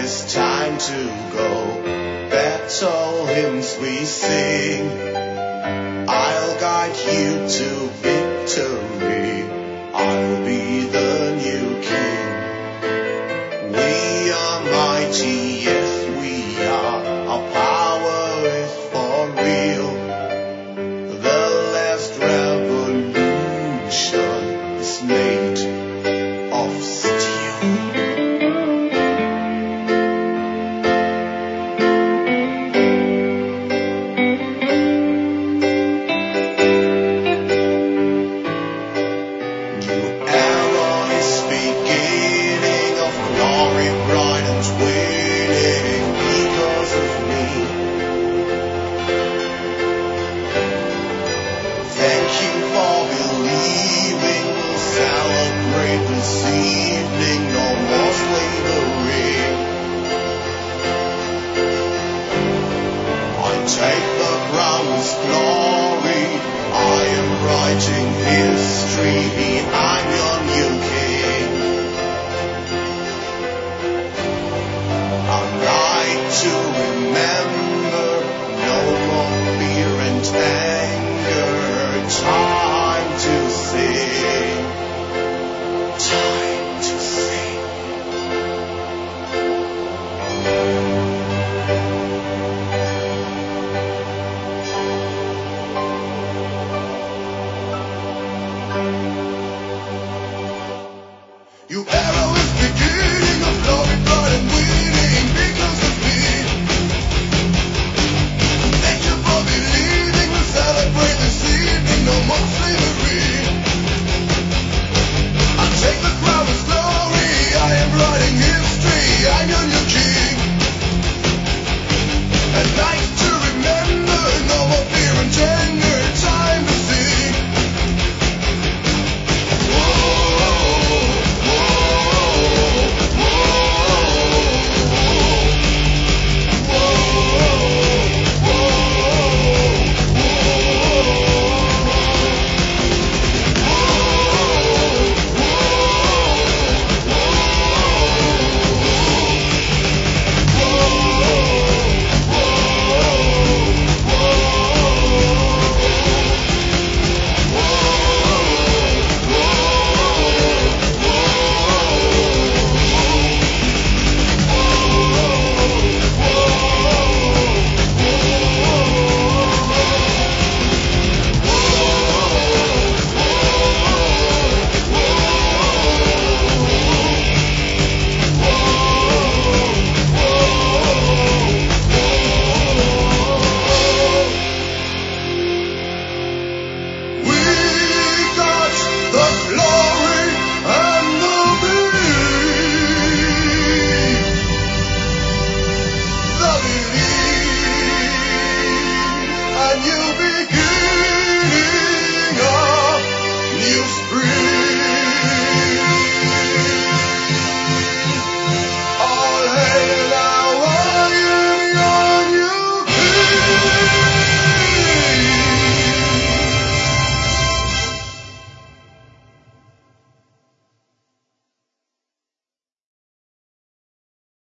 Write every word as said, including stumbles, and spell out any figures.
it's time to go. Battle hymns we sing, I'll guide you to victory. I'll be the new king. We are mighty, yes we are. Our power is for real. The last revolution is made of steel. New era is beginning, of glory bright and winning because of me. Thank you for believing. We'll celebrate this evening. No more slavery. I take the crown with glory. I am writing history. I'm your new king. A night to remember. No more fear and anger. Time